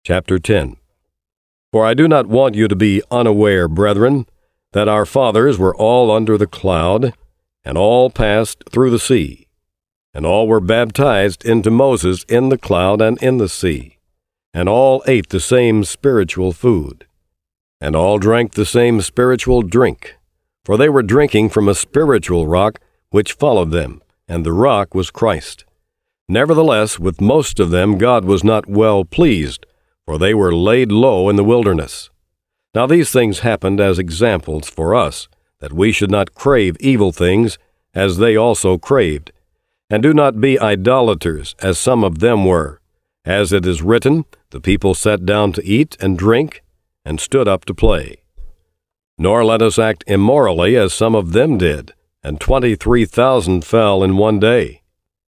Chapter 10. For I do not want you to be unaware, brethren, that our fathers were all under the cloud, and all passed through the sea, and all were baptized into Moses in the cloud and in the sea, and all ate the same spiritual food, and all drank the same spiritual drink, for they were drinking from a spiritual rock which followed them, and the rock was Christ. Nevertheless, with most of them God was not well pleased, for they were laid low in the wilderness. Now these things happened as examples for us, that we should not crave evil things, as they also craved. And do not be idolaters, as some of them were. As it is written, the people sat down to eat and drink, and stood up to play. Nor let us act immorally, as some of them did, and 23,000 fell in one day.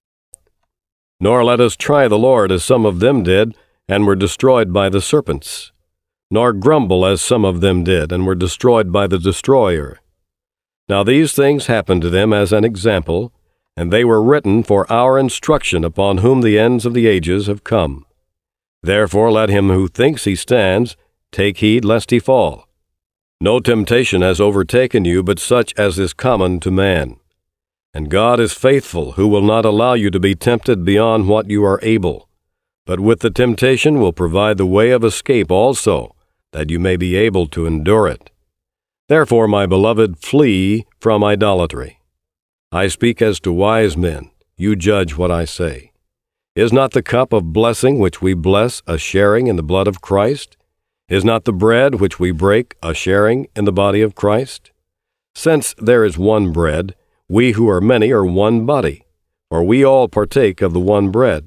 Nor let us try the Lord, as some of them did, and were destroyed by the serpents. Nor grumble, as some of them did, and were destroyed by the destroyer. Now these things happened to them as an example, and they were written for our instruction, upon whom the ends of the ages have come. Therefore let him who thinks he stands take heed lest he fall. No temptation has overtaken you but such as is common to man. And God is faithful, who will not allow you to be tempted beyond what you are able, but with the temptation will provide the way of escape also, that you may be able to endure it. Therefore, my beloved, flee from idolatry. I speak as to wise men, you judge what I say. Is not the cup of blessing which we bless a sharing in the blood of Christ? Is not the bread which we break a sharing in the body of Christ? Since there is one bread, we who are many are one body, for we all partake of the one bread.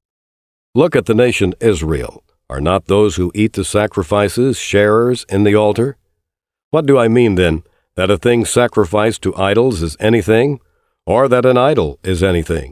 Look at the nation Israel. Are not those who eat the sacrifices sharers in the altar? What do I mean, then, that a thing sacrificed to idols is anything, or that an idol is anything?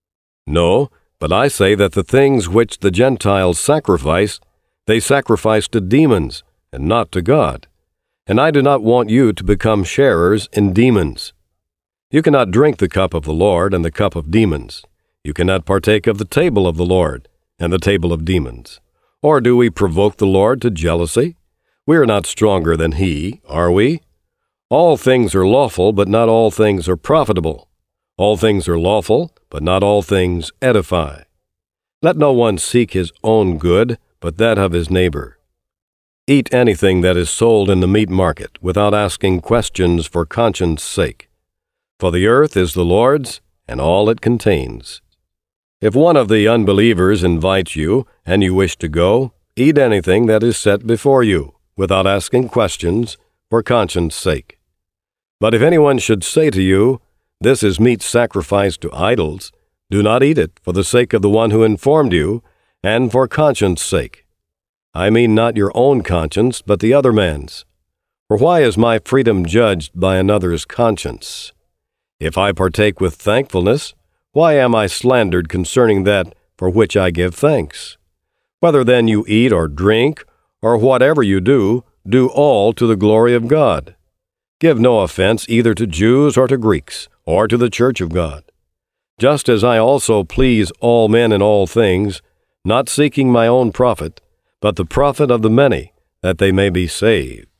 No, but I say that the things which the Gentiles sacrifice, they sacrifice to demons, and not to God. And I do not want you to become sharers in demons. You cannot drink the cup of the Lord and the cup of demons. You cannot partake of the table of the Lord and the table of demons. Or do we provoke the Lord to jealousy? We are not stronger than he, are we? All things are lawful, but not all things are profitable. All things are lawful, but not all things edify. Let no one seek his own good, but that of his neighbor. Eat anything that is sold in the meat market, without asking questions for conscience' sake. For the earth is the Lord's, and all it contains. If one of the unbelievers invites you, and you wish to go, eat anything that is set before you, without asking questions, for conscience' sake. But if anyone should say to you, "This is meat sacrificed to idols," do not eat it for the sake of the one who informed you, and for conscience' sake. I mean not your own conscience, but the other man's. For why is my freedom judged by another's conscience? If I partake with thankfulness, why am I slandered concerning that for which I give thanks? Whether then you eat or drink, or whatever you do all to the glory of God. Give no offense either to Jews or to Greeks, or to the church of God. Just as I also please all men in all things, not seeking my own profit, but the profit of the many, that they may be saved.